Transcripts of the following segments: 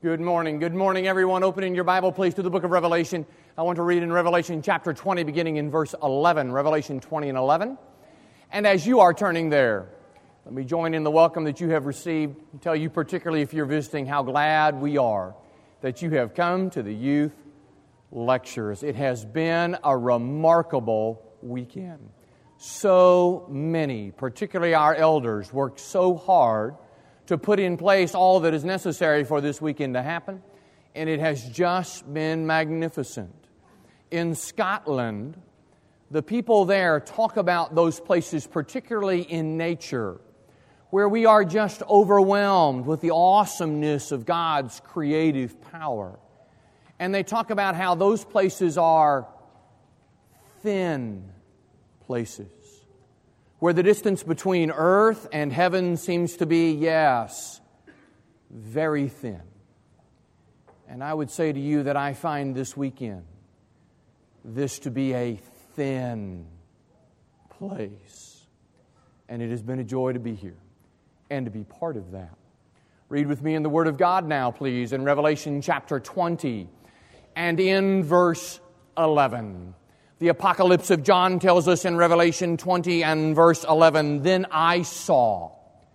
Good morning, everyone. Opening your Bible, please, to the book of Revelation. I want to read in Revelation chapter 20, beginning in verse 11. Revelation 20 and 11. And as you are turning there, let me join in the welcome that you have received and tell you, particularly if you're visiting, how glad we are that you have come to the youth lectures. It has been a remarkable weekend. So many, particularly our elders, worked so hard to put in place all that is necessary for this weekend to happen, and it has just been magnificent. In Scotland, the people there talk about those places, particularly in nature, where we are just overwhelmed with the awesomeness of God's creative power. And they talk about how those places are thin places, where the distance between earth and heaven seems to be, yes, very thin. And I would say to you that I find this weekend this to be a thin place. And it has been a joy to be here and to be part of that. Read with me in the Word of God now, please, in Revelation chapter 20 and in verse 11. The Apocalypse of John tells us in Revelation 20 and verse 11, "Then I saw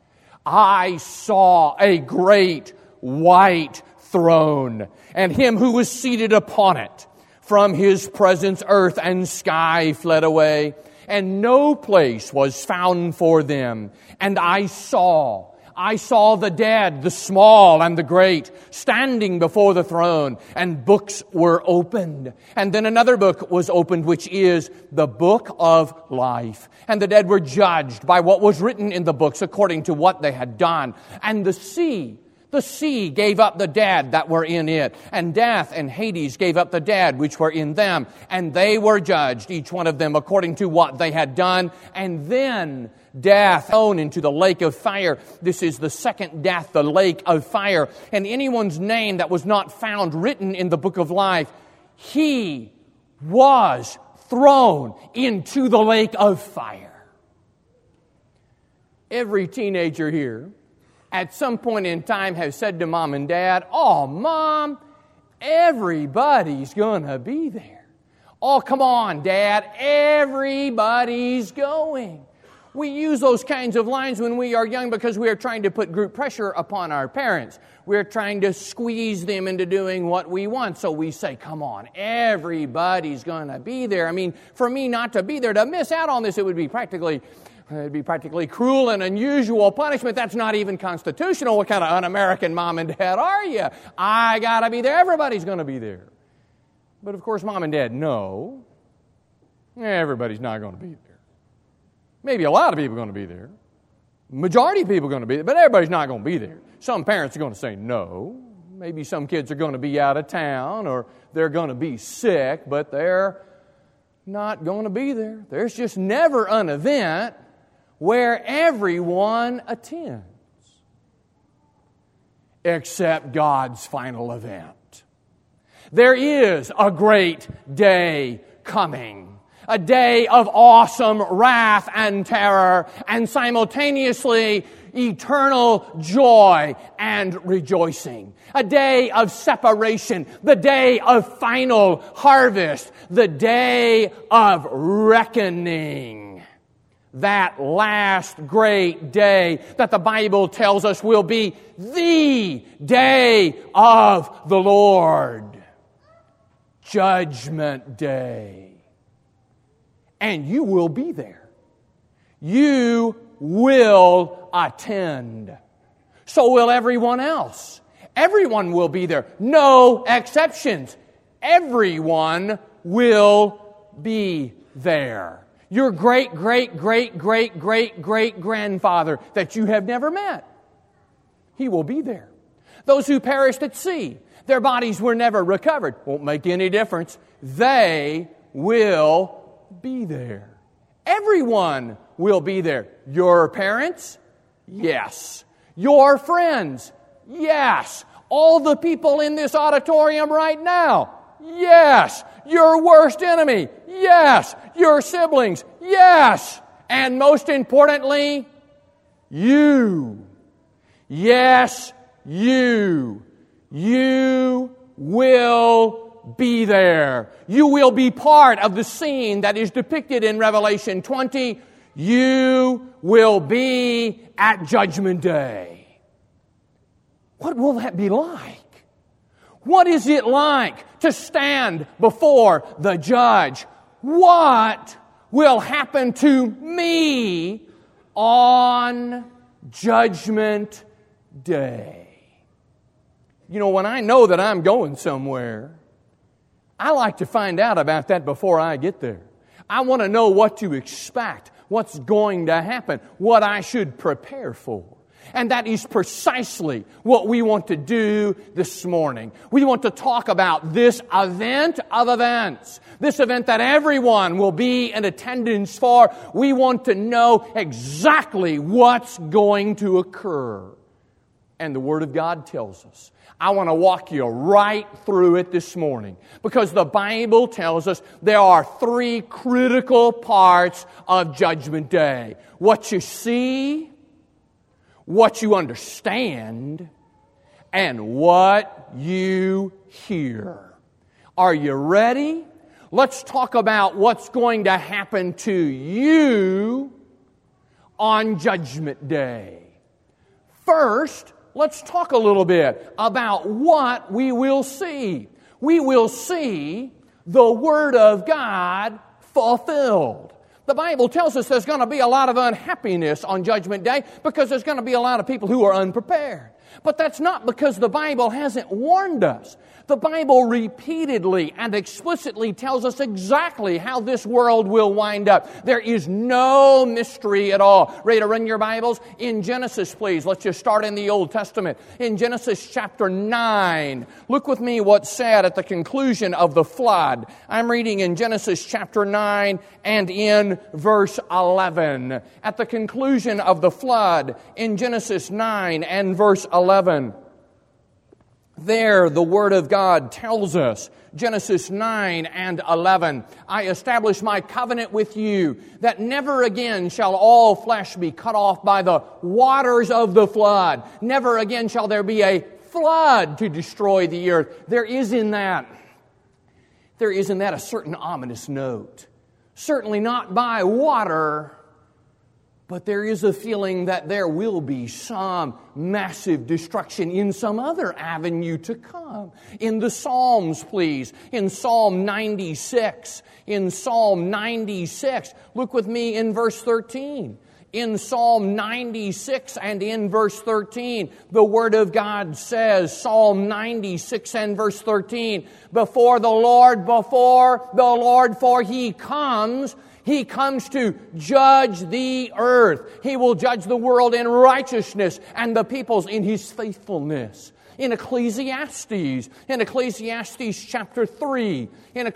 a great white throne, and him who was seated upon it. From his presence earth and sky fled away, and no place was found for them. And I saw the dead, the small and the great, standing before the throne, and books were opened. And then another book was opened, which is the book of life. And the dead were judged by what was written in the books according to what they had done. And the sea gave up the dead that were in it, and death and Hades gave up the dead which were in them, and they were judged, each one of them according to what they had done. And then death thrown into the lake of fire. This is the second death, the lake of fire. And anyone's name that was not found written in the book of life, he was thrown into the lake of fire." Every teenager here at some point in time has said to mom and dad, "Oh, Mom, everybody's going to be there." "Oh, come on, Dad, everybody's going." We use those kinds of lines when we are young because we are trying to put group pressure upon our parents. We're trying to squeeze them into doing what we want. So we say, "Come on, everybody's going to be there." I mean, for me not to be there, to miss out on this, it would be practically cruel and unusual punishment. That's not even constitutional. What kind of un-American mom and dad are you? I got to be there. Everybody's going to be there. But of course, mom and dad know everybody's not going to be there. Maybe a lot of people are going to be there. Majority of people are going to be there, but everybody's not going to be there. Some parents are going to say no. Maybe some kids are going to be out of town, or they're going to be sick, but they're not going to be there. There's just never an event where everyone attends, except God's final event. There is a great day coming, a day of awesome wrath and terror, and simultaneously eternal joy and rejoicing. A day of separation, the day of final harvest, the day of reckoning. That last great day that the Bible tells us will be the day of the Lord. Judgment Day. And you will be there. You will attend. So will everyone else. Everyone will be there. No exceptions. Everyone will be there. Your great-great-great-great-great-great-grandfather that you have never met, he will be there. Those who perished at sea, their bodies were never recovered. Won't make any difference. They will be there. Everyone will be there. Your parents? Yes. Your friends? Yes. All the people in this auditorium right now? Yes. Your worst enemy? Yes. Your siblings? Yes. And most importantly, you. Yes, you. You will be there. You will be part of the scene that is depicted in Revelation 20. You will be at Judgment Day. What will that be like? What is it like to stand before the judge? What will happen to me on Judgment Day? You know, when I know that I'm going somewhere, I like to find out about that before I get there. I want to know what to expect, what's going to happen, what I should prepare for. And that is precisely what we want to do this morning. We want to talk about this event of events, this event that everyone will be in attendance for. We want to know exactly what's going to occur. And the Word of God tells us. I want to walk you right through it this morning because the Bible tells us there are three critical parts of Judgment Day. What you see, what you understand, and what you hear. Are you ready? Let's talk about what's going to happen to you on Judgment Day. First, let's talk a little bit about what we will see. We will see the Word of God fulfilled. The Bible tells us there's going to be a lot of unhappiness on Judgment Day because there's going to be a lot of people who are unprepared. But that's not because the Bible hasn't warned us. The Bible repeatedly and explicitly tells us exactly how this world will wind up. There is no mystery at all. Ready to run your Bibles? In Genesis, please. Let's just start in the Old Testament. In Genesis chapter 9, look with me what's said at the conclusion of the flood. I'm reading in Genesis chapter 9 and in verse 11. At the conclusion of the flood, in Genesis 9 and verse 11. There, the Word of God tells us, Genesis 9 and 11, I establish my covenant with you, that never again shall all flesh be cut off by the waters of the flood. Never again shall there be a flood to destroy the earth. There is in that a certain ominous note. Certainly not by water, but there is a feeling that there will be some massive destruction in some other avenue to come. In the Psalms, please. In Psalm 96. In Psalm 96. Look with me in verse 13. In Psalm 96 and in verse 13, the Word of God says, Psalm 96 and verse 13, before the Lord, for He comes to judge the earth. He will judge the world in righteousness and the peoples in His faithfulness. In Ecclesiastes chapter 3,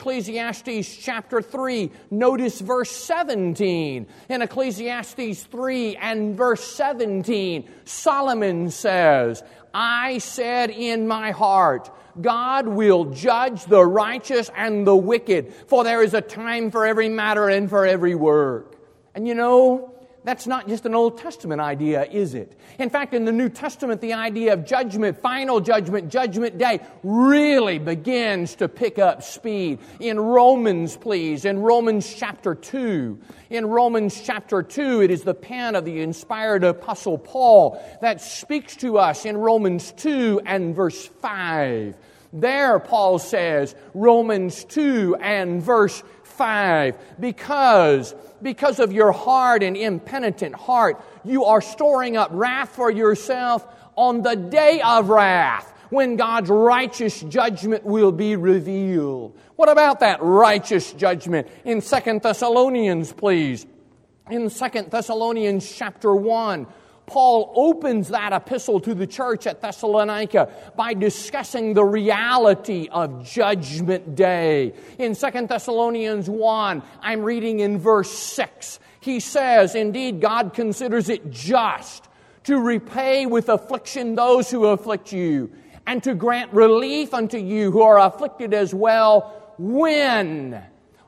notice verse 17. In Ecclesiastes 3 and verse 17, Solomon says, I said in my heart, God will judge the righteous and the wicked, for there is a time for every matter and for every work. And you know, that's not just an Old Testament idea, is it? In fact, in the New Testament, the idea of judgment, final judgment, Judgment Day, really begins to pick up speed. In Romans, please, in Romans chapter 2. In Romans chapter 2, it is the pen of the inspired Apostle Paul that speaks to us in Romans 2 and verse 5. There, Paul says, Romans 2 and verse 5, because of your hard and impenitent heart, you are storing up wrath for yourself on the day of wrath, when God's righteous judgment will be revealed. What about that righteous judgment? In 2 Thessalonians, please. In 2 Thessalonians chapter 1, Paul opens that epistle to the church at Thessalonica by discussing the reality of Judgment Day. In 2 Thessalonians 1, I'm reading in verse 6. He says, indeed, God considers it just to repay with affliction those who afflict you, and to grant relief unto you who are afflicted as well, when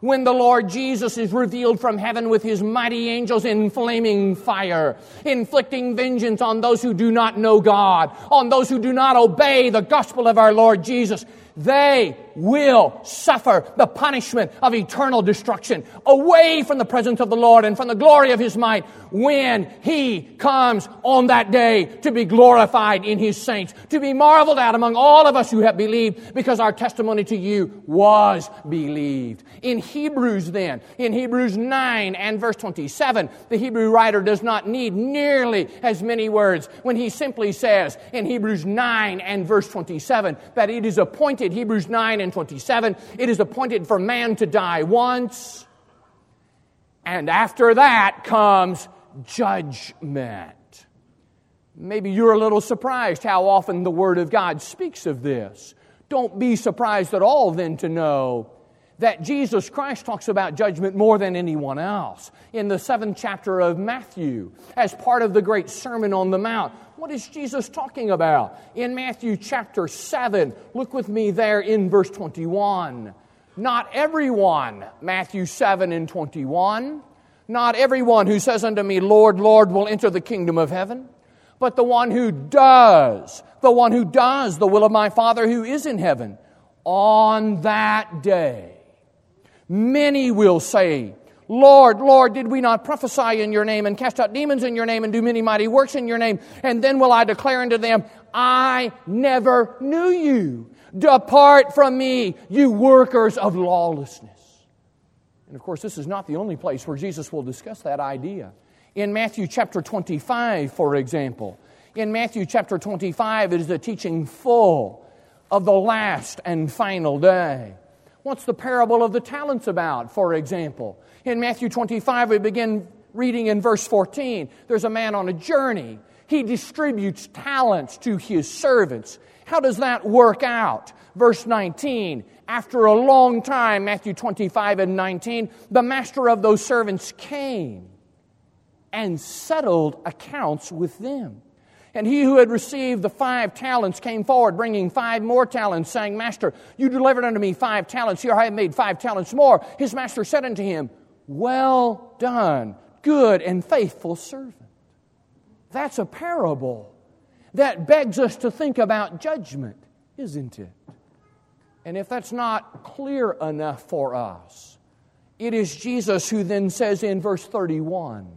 when the Lord Jesus is revealed from heaven with His mighty angels in flaming fire, inflicting vengeance on those who do not know God, on those who do not obey the gospel of our Lord Jesus. They will suffer the punishment of eternal destruction away from the presence of the Lord and from the glory of His might when He comes on that day to be glorified in His saints, to be marveled at among all of us who have believed, because our testimony to you was believed. In Hebrews 9 and verse 27, the Hebrew writer does not need nearly as many words when he simply says in Hebrews 9 and verse 27 that it is appointed, Hebrews 9 and 27, it is appointed for man to die once, and after that comes judgment. Maybe you're a little surprised how often the Word of God speaks of this. Don't be surprised at all then to know that Jesus Christ talks about judgment more than anyone else. In the 7th chapter of Matthew, as part of the great Sermon on the Mount, what is Jesus talking about? In Matthew chapter 7, look with me there in verse 21. Not everyone, Matthew 7 and 21, not everyone who says unto me, Lord, Lord, will enter the kingdom of heaven, but the one who does the will of my Father who is in heaven. On that day, many will say, Lord, Lord, did we not prophesy in your name and cast out demons in your name and do many mighty works in your name? And then will I declare unto them, I never knew you. Depart from me, you workers of lawlessness. And of course, this is not the only place where Jesus will discuss that idea. In Matthew chapter 25, for example, in Matthew chapter 25, it is a teaching full of the last and final day. What's the parable of the talents about, for example? In Matthew 25, we begin reading in verse 14. There's a man on a journey. He distributes talents to his servants. How does that work out? Verse 19, after a long time, Matthew 25 and 19, the master of those servants came and settled accounts with them. And he who had received the 5 talents came forward, bringing 5 more talents, saying, Master, you delivered unto me 5 talents. Here I have made 5 talents more. His master said unto him, Well done, good and faithful servant. That's a parable that begs us to think about judgment, isn't it? And if that's not clear enough for us, it is Jesus who then says in verse 31,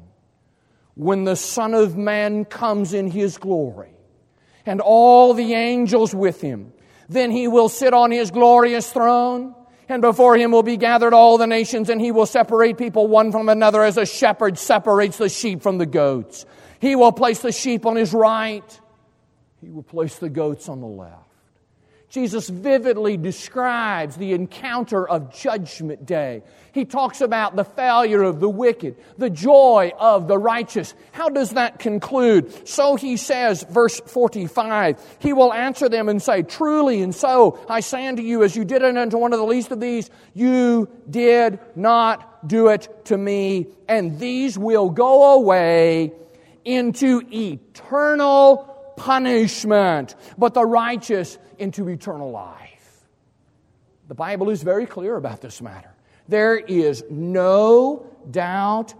when the Son of Man comes in His glory, and all the angels with Him, then He will sit on His glorious throne, and before Him will be gathered all the nations, and He will separate people one from another as a shepherd separates the sheep from the goats. He will place the sheep on His right. He will place the goats on the left. Jesus vividly describes the encounter of Judgment Day. He talks about the failure of the wicked, the joy of the righteous. How does that conclude? So He says, verse 45, He will answer them and say, Truly and so I say unto you, as you did it unto one of the least of these, you did not do it to me. And these will go away into eternal punishment, but the righteous into eternal life. The Bible is very clear about this matter. There is no doubt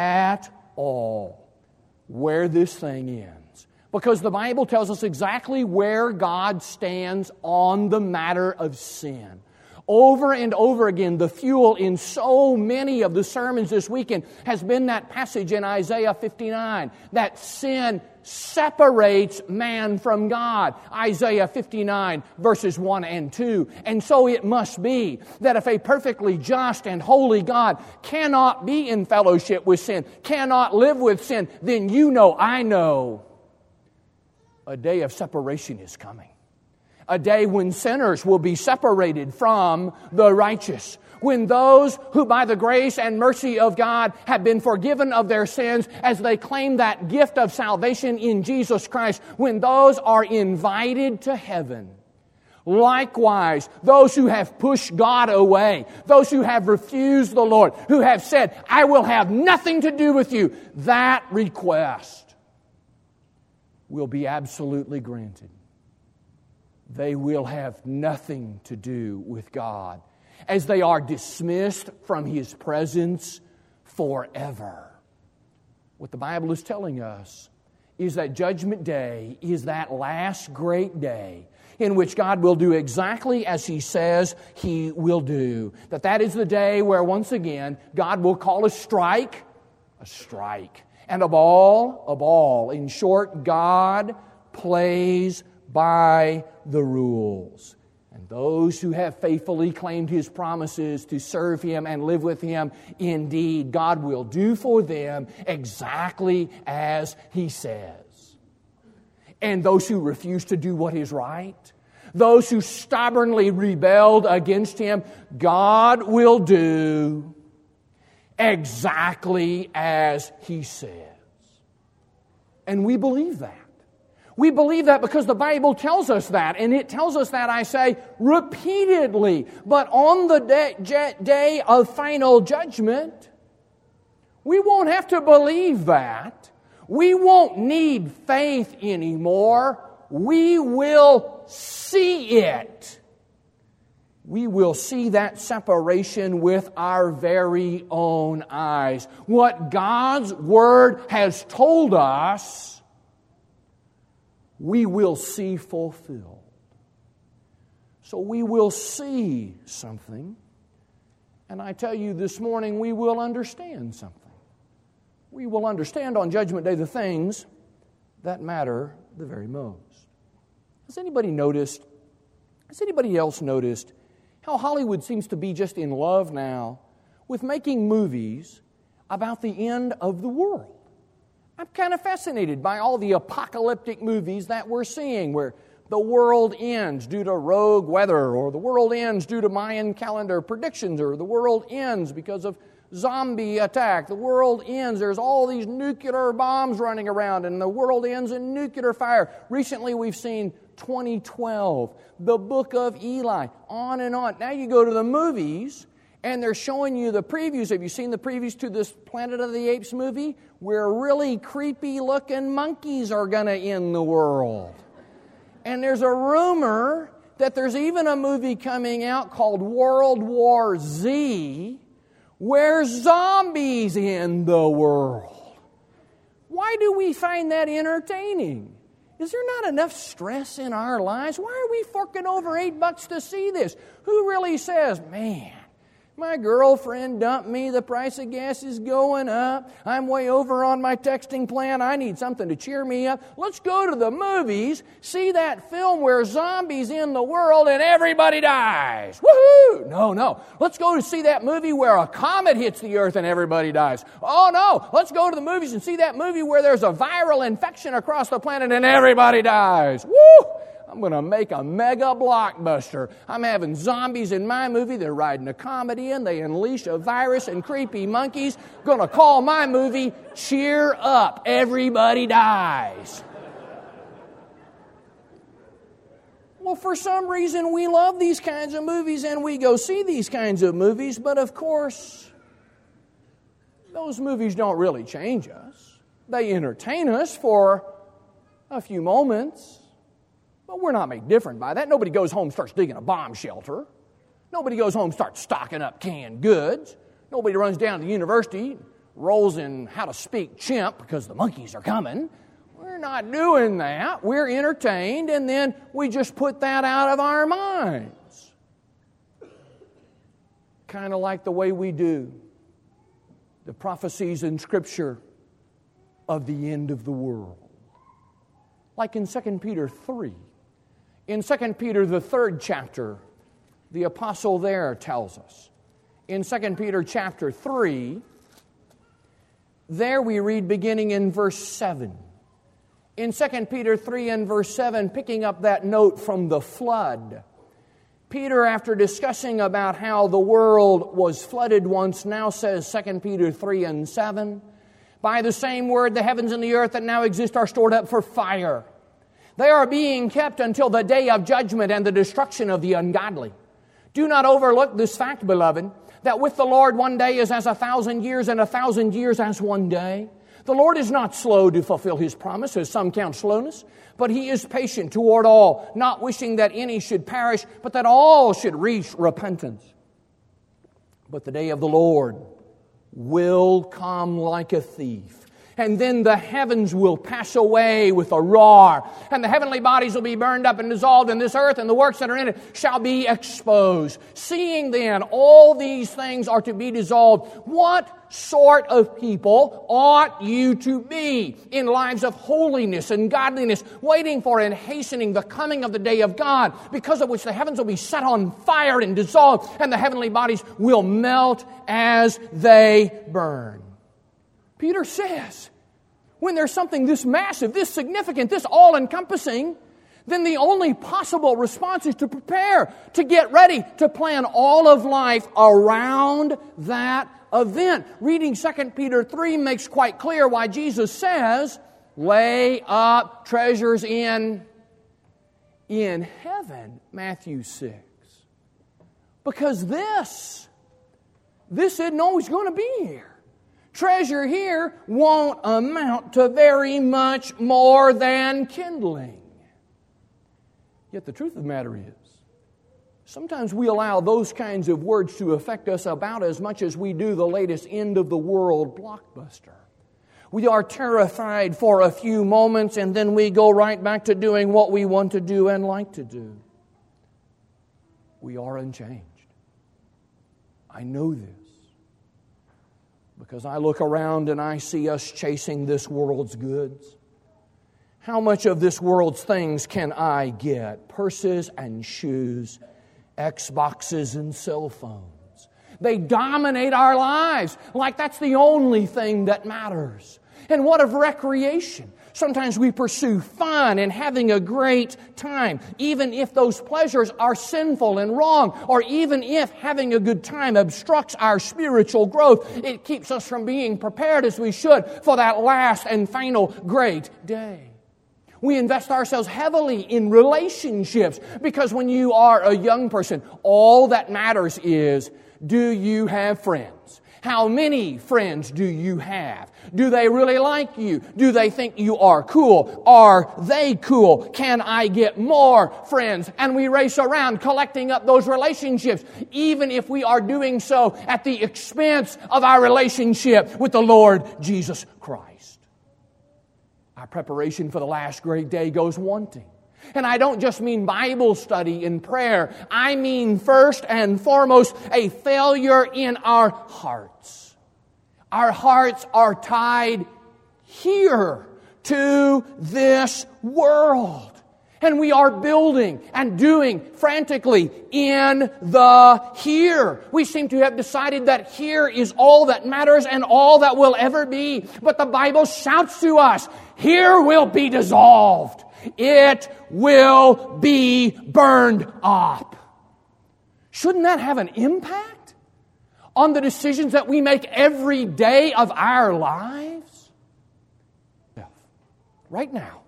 at all where this thing ends, because the Bible tells us exactly where God stands on the matter of sin. Over and over again, the fuel in so many of the sermons this weekend has been that passage in Isaiah 59, that sin separates man from God. Isaiah 59, verses 1 and 2. And so it must be that if a perfectly just and holy God cannot be in fellowship with sin, cannot live with sin, then you know, I know, a day of separation is coming. A day when sinners will be separated from the righteous. When those who by the grace and mercy of God have been forgiven of their sins as they claim that gift of salvation in Jesus Christ, when those are invited to heaven. Likewise, those who have pushed God away, those who have refused the Lord, who have said, I will have nothing to do with you, that request will be absolutely granted. They will have nothing to do with God. as they are dismissed from His presence forever. What the Bible is telling us is that Judgment Day is that last great day in which God will do exactly as He says He will do. That is the day where once again God will call a strike. And of all, in short, God plays by the rules. And those who have faithfully claimed His promises to serve Him and live with Him, indeed, God will do for them exactly as He says. And those who refuse to do what is right, those who stubbornly rebelled against Him, God will do exactly as He says. And we believe that. We believe that because the Bible tells us that, and it tells us that, I say, repeatedly. But on the day of final judgment, we won't have to believe that. We won't need faith anymore. We will see it. We will see that separation with our very own eyes. What God's Word has told us, we will see fulfilled. So we will see something, and I tell you this morning, we will understand something. We will understand on Judgment Day the things that matter the very most. Has anybody else noticed how Hollywood seems to be just in love now with making movies about the end of the world? I'm kind of fascinated by all the apocalyptic movies that we're seeing where the world ends due to rogue weather, or the world ends due to Mayan calendar predictions, or the world ends because of zombie attack. The world ends. There's all these nuclear bombs running around, and the world ends in nuclear fire. Recently, we've seen 2012, the Book of Eli, on and on. Now you go to the movies, and they're showing you the previews. Have you seen the previews to this Planet of the Apes movie? Where really creepy-looking monkeys are going to end the world. And there's a rumor that there's even a movie coming out called World War Z, where zombies end the world. Why do we find that entertaining? Is there not enough stress in our lives? Why are we forking over $8 to see this? Who really says, man, my girlfriend dumped me, the price of gas is going up, I'm way over on my texting plan, I need something to cheer me up. Let's go to the movies, see that film where zombies end the world and everybody dies. Woohoo! No. Let's go to see that movie where a comet hits the earth and everybody dies. Oh no, let's go to the movies and see that movie where there's a viral infection across the planet and everybody dies. Woo! I'm going to make a mega blockbuster. I'm having zombies in my movie. They're riding a comet in. They unleash a virus and creepy monkeys. Going to call my movie Cheer Up. Everybody dies. Well, for some reason, we love these kinds of movies and we go see these kinds of movies. But of course, those movies don't really change us. They entertain us for a few moments. But we're not made different by that. Nobody goes home and starts digging a bomb shelter. Nobody goes home and starts stocking up canned goods. Nobody runs down to the university, rolls in how to speak chimp because the monkeys are coming. We're not doing that. We're entertained, and then we just put that out of our minds. Kind of like the way we do the prophecies in Scripture of the end of the world. Like in 2 Peter 3. In 2 Peter, the 3rd chapter, the apostle there tells us. In 2 Peter chapter 3, there we read beginning in verse 7. In 2 Peter 3 and verse 7, picking up that note from the flood, Peter, after discussing about how the world was flooded once, now says 2 Peter 3 and 7, by the same word, the heavens and the earth that now exist are stored up for fire. They are being kept until the day of judgment and the destruction of the ungodly. Do not overlook this fact, beloved, that with the Lord 1 day is as 1,000 years, and 1,000 years as 1 day. The Lord is not slow to fulfill His promise, as some count slowness, but He is patient toward all, not wishing that any should perish, but that all should reach repentance. But the day of the Lord will come like a thief. And then the heavens will pass away with a roar, and the heavenly bodies will be burned up and dissolved, and this earth and the works that are in it shall be exposed. Seeing then all these things are to be dissolved, what sort of people ought you to be in lives of holiness and godliness, waiting for and hastening the coming of the day of God, because of which the heavens will be set on fire and dissolved, and the heavenly bodies will melt as they burn? Peter says, when there's something this massive, this significant, this all-encompassing, then the only possible response is to prepare, to get ready, to plan all of life around that event. Reading 2 Peter 3 makes quite clear why Jesus says, lay up treasures in heaven, Matthew 6. Because this isn't always going to be here. Treasure here won't amount to very much more than kindling. Yet the truth of the matter is, sometimes we allow those kinds of words to affect us about as much as we do the latest end-of-the-world blockbuster. We are terrified for a few moments, and then we go right back to doing what we want to do and like to do. We are unchanged. I know this, because I look around and I see us chasing this world's goods. How much of this world's things can I get? Purses and shoes, Xboxes and cell phones. They dominate our lives like that's the only thing that matters. And what of recreation? Sometimes we pursue fun and having a great time, even if those pleasures are sinful and wrong, or even if having a good time obstructs our spiritual growth. It keeps us from being prepared as we should for that last and final great day. We invest ourselves heavily in relationships, because when you are a young person, all that matters is, do you have friends? How many friends do you have? Do they really like you? Do they think you are cool? Are they cool? Can I get more friends? And we race around collecting up those relationships, even if we are doing so at the expense of our relationship with the Lord Jesus Christ. Our preparation for the last great day goes wanting. And I don't just mean Bible study and prayer. I mean, first and foremost, a failure in our hearts. Our hearts are tied here to this world. And we are building and doing frantically in the here. We seem to have decided that here is all that matters and all that will ever be. But the Bible shouts to us, here will be dissolved. It will be burned up. Shouldn't that have an impact on the decisions that we make every day of our lives? Right now,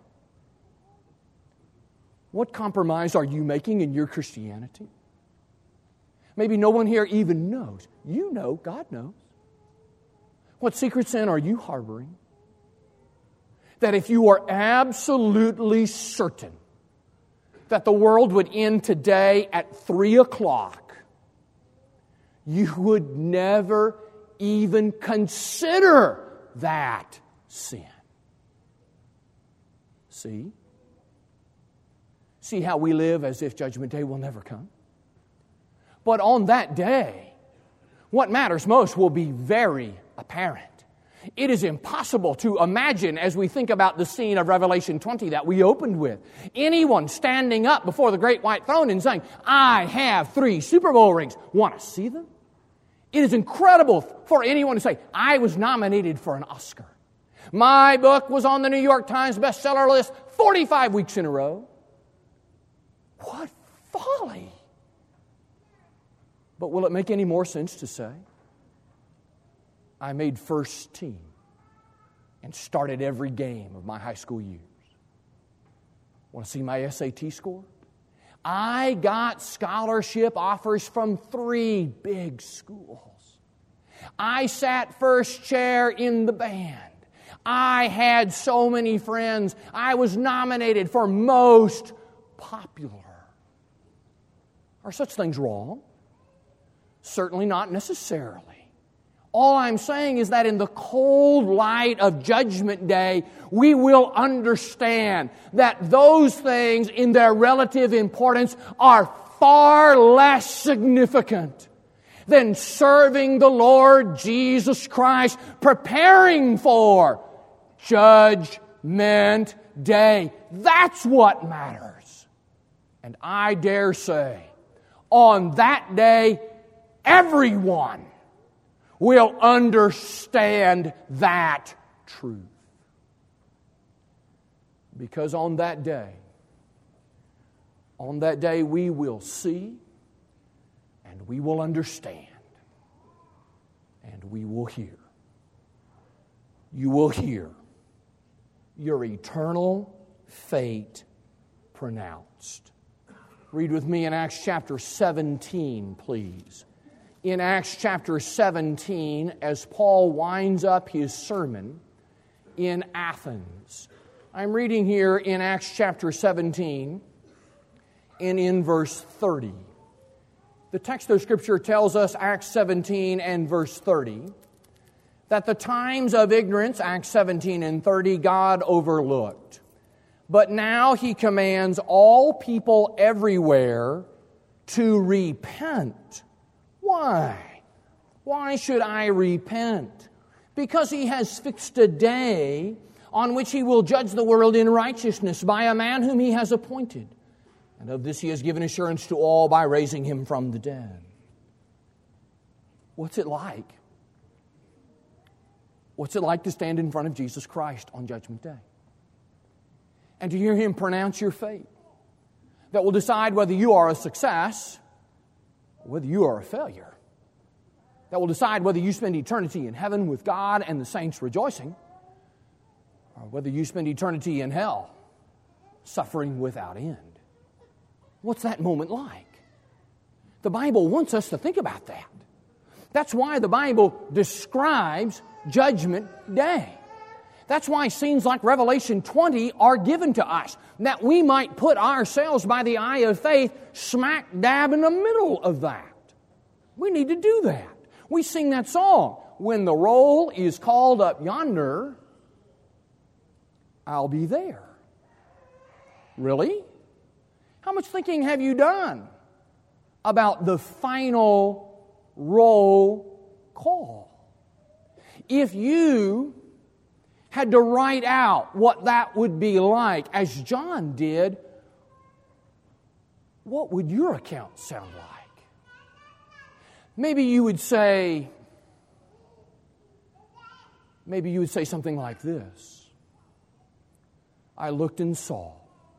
what compromise are you making in your Christianity? Maybe no one here even knows. You know, God knows. What secret sin are you harboring? That if you are absolutely certain that the world would end today at 3 o'clock, you would never even consider that sin. See how we live as if Judgment Day will never come? But on that day, what matters most will be very apparent. It is impossible to imagine, as we think about the scene of Revelation 20 that we opened with, anyone standing up before the great white throne and saying, I have 3 Super Bowl rings. Want to see them? It is incredible for anyone to say, I was nominated for an Oscar. My book was on the New York Times bestseller list 45 weeks in a row. What folly! But will it make any more sense to say, I made first team and started every game of my high school years? Want to see my SAT score? I got scholarship offers from 3 big schools. I sat first chair in the band. I had so many friends. I was nominated for most popular. Are such things wrong? Certainly not necessarily. All I'm saying is that in the cold light of Judgment Day, we will understand that those things in their relative importance are far less significant than serving the Lord Jesus Christ, preparing for Judgment Day. That's what matters. And I dare say, on that day, everyone will understand that truth. Because on that day we will see and we will understand and we will hear. You will hear your eternal fate pronounced. Read with me in Acts chapter 17, please. In Acts chapter 17, as Paul winds up his sermon in Athens. I'm reading here in Acts chapter 17 and in verse 30. The text of Scripture tells us, Acts 17 and verse 30, that the times of ignorance, Acts 17 and 30, God overlooked. But now He commands all people everywhere to repent. Why? Why should I repent? Because He has fixed a day on which He will judge the world in righteousness by a man whom He has appointed. And of this He has given assurance to all by raising Him from the dead. What's it like? What's it like to stand in front of Jesus Christ on Judgment Day? And to hear Him pronounce your fate that will decide whether you are a success or whether you are a failure. That will decide whether you spend eternity in heaven with God and the saints rejoicing, or whether you spend eternity in hell, suffering without end. What's that moment like? The Bible wants us to think about that. That's why the Bible describes Judgment Day. That's why scenes like Revelation 20 are given to us, that we might put ourselves by the eye of faith smack dab in the middle of that. We need to do that. We sing that song, "When the roll is called up yonder, I'll be there." Really? How much thinking have you done about the final roll call? If you had to write out what that would be like, as John did, what would your account sound like? Maybe you would say something like this: I looked and saw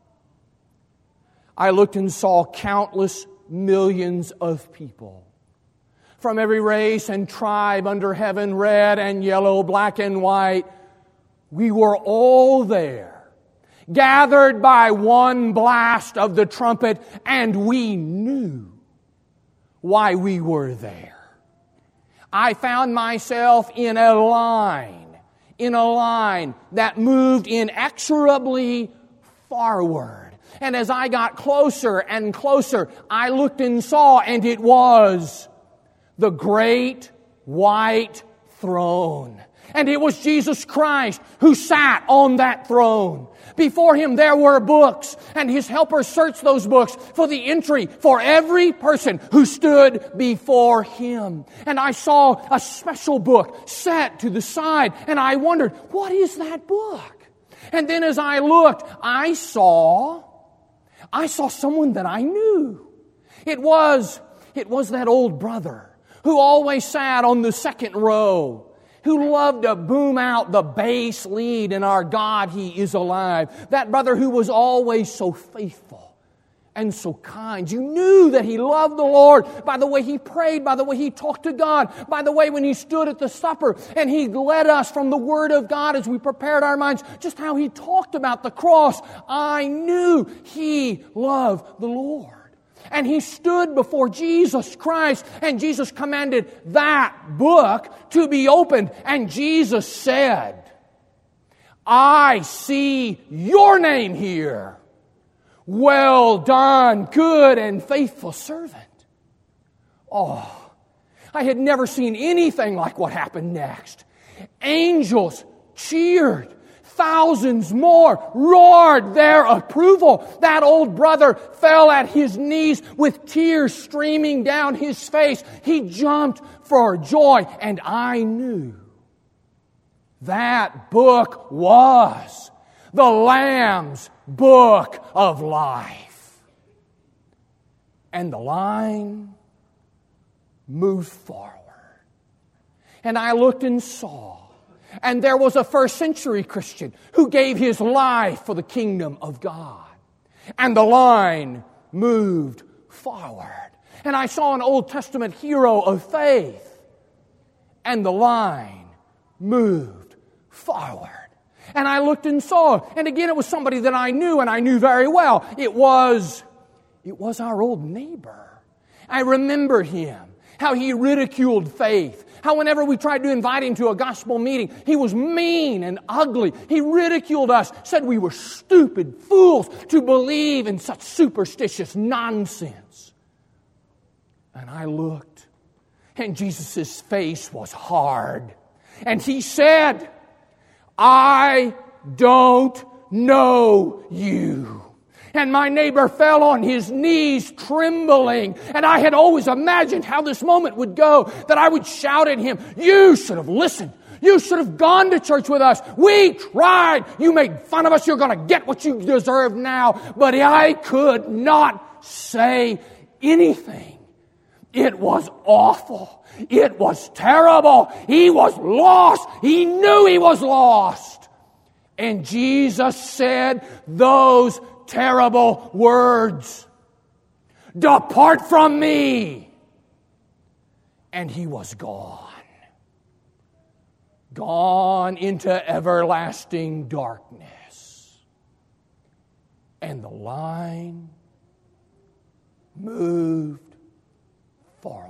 countless millions of people from every race and tribe under heaven, red and yellow, black and white. We were all there, gathered by one blast of the trumpet, and we knew why we were there. I found myself in a line that moved inexorably forward. And as I got closer and closer, I looked and saw, and it was the great white throne. And it was Jesus Christ who sat on that throne. Before Him there were books, and His helpers searched those books for the entry for every person who stood before Him. And I saw a special book set to the side, and I wondered, what is that book? And then as I looked, I saw someone that I knew. It was that old brother who always sat on the second row, who loved to boom out the bass lead in Our God, He is Alive. That brother who was always so faithful and so kind. You knew that he loved the Lord by the way he prayed, by the way he talked to God, by the way when he stood at the supper and he led us from the Word of God as we prepared our minds, just how he talked about the cross. I knew he loved the Lord. And he stood before Jesus Christ, and Jesus commanded that book to be opened. And Jesus said, I see your name here. Well done, good and faithful servant. Oh, I had never seen anything like what happened next. Angels cheered. Thousands more roared their approval. That old brother fell at his knees with tears streaming down his face. He jumped for joy, and I knew that book was the Lamb's Book of Life. And the line moved forward. And I looked and saw, and there was a first century Christian who gave his life for the kingdom of God. And the line moved forward. And I saw an Old Testament hero of faith. And the line moved forward. And I looked and saw, and again it was somebody that I knew, and I knew very well. It was our old neighbor. I remember him, how he ridiculed faith. How whenever we tried to invite him to a gospel meeting, he was mean and ugly. He ridiculed us, said we were stupid fools to believe in such superstitious nonsense. And I looked, and Jesus' face was hard. And he said, I don't know you. And my neighbor fell on his knees trembling. And I had always imagined how this moment would go, that I would shout at him, you should have listened. You should have gone to church with us. We tried. You made fun of us. You're going to get what you deserve now. But I could not say anything. It was awful. It was terrible. He was lost. He knew he was lost. And Jesus said those terrible words. Depart from me. And he was gone. Gone into everlasting darkness. And the line moved forward.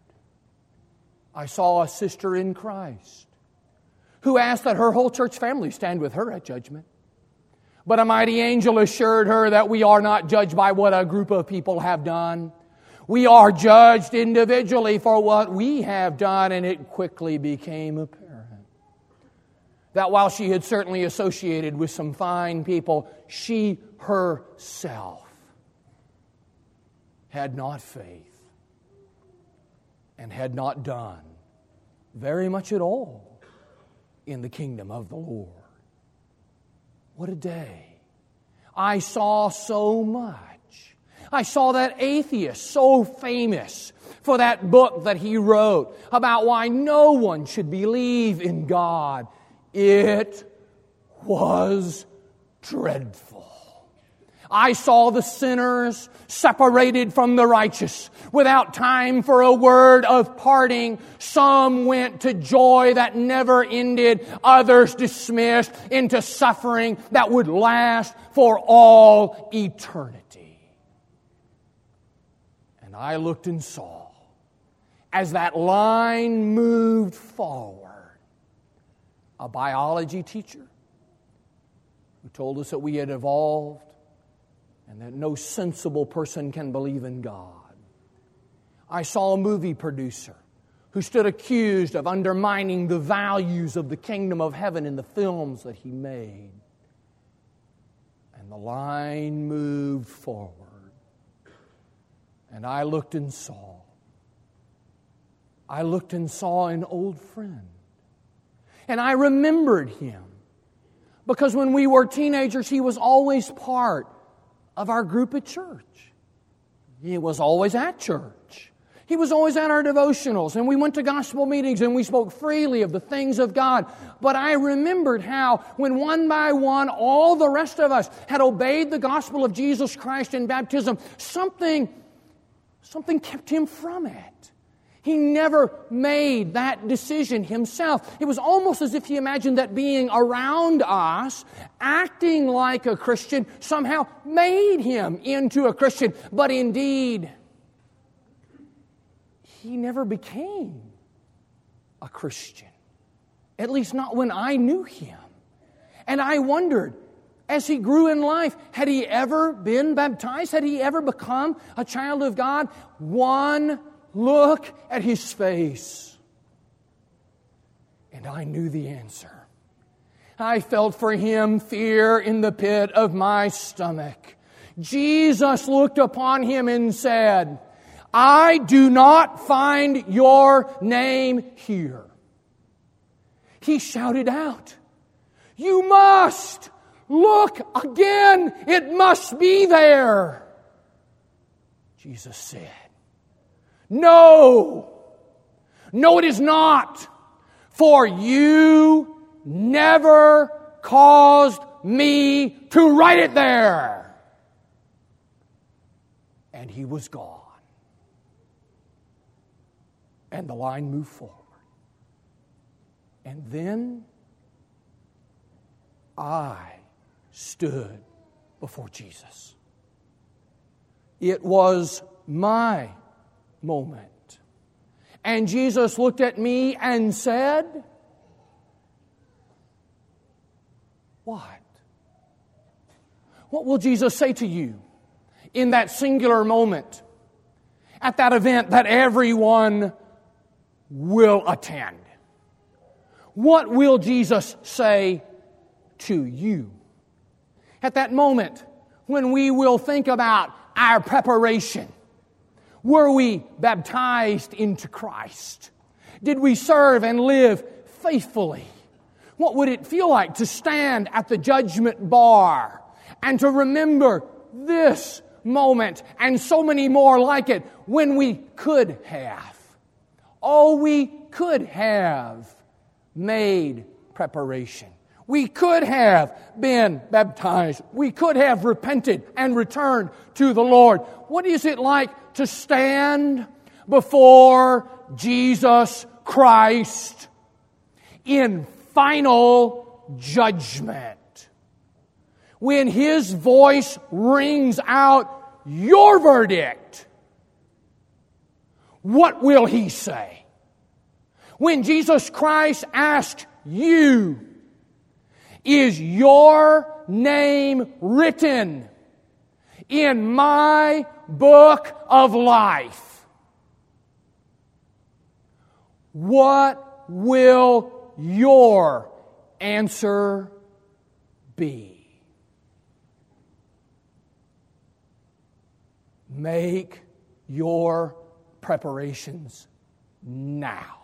I saw a sister in Christ who asked that her whole church family stand with her at judgment. But a mighty angel assured her that we are not judged by what a group of people have done. We are judged individually for what we have done, and it quickly became apparent that while she had certainly associated with some fine people, she herself had not faith and had not done very much at all in the kingdom of the Lord. What a day. I saw so much. I saw that atheist so famous for that book that he wrote about why no one should believe in God. It was dreadful. I saw the sinners separated from the righteous without time for a word of parting. Some went to joy that never ended. Others dismissed into suffering that would last for all eternity. And I looked and saw, as that line moved forward, a biology teacher who told us that we had evolved and that no sensible person can believe in God. I saw a movie producer who stood accused of undermining the values of the kingdom of heaven in the films that he made. And the line moved forward. And I looked and saw. I looked and saw an old friend. And I remembered him. Because when we were teenagers, he was always part of our group at church. He was always at church. He was always at our devotionals, and we went to gospel meetings, and we spoke freely of the things of God. But I remembered how, when one by one, all the rest of us had obeyed the gospel of Jesus Christ in baptism, something kept him from it. He never made that decision himself. It was almost as if he imagined that being around us, acting like a Christian, somehow made him into a Christian. But indeed, he never became a Christian. At least not when I knew him. And I wondered, as he grew in life, had he ever been baptized? Had he ever become a child of God? One look at His face. And I knew the answer. I felt for Him fear in the pit of my stomach. Jesus looked upon him and said, I do not find your name here. He shouted out, you must look again. It must be there. Jesus said, no, it is not. For you never caused me to write it there. And he was gone. And the line moved forward. And then I stood before Jesus. It was my moment. And Jesus looked at me and said, what? What will Jesus say to you in that singular moment, at that event that everyone will attend? What will Jesus say to you at that moment when we will think about our preparation? Were we baptized into Christ? Did we serve and live faithfully? What would it feel like to stand at the judgment bar and to remember this moment and so many more like it when we could have? Oh, we could have made preparation. We could have been baptized. We could have repented and returned to the Lord. What is it like to stand before Jesus Christ in final judgment? When His voice rings out your verdict, what will He say? When Jesus Christ asks you, is your name written in my book of life? What will your answer be? Make your preparations now.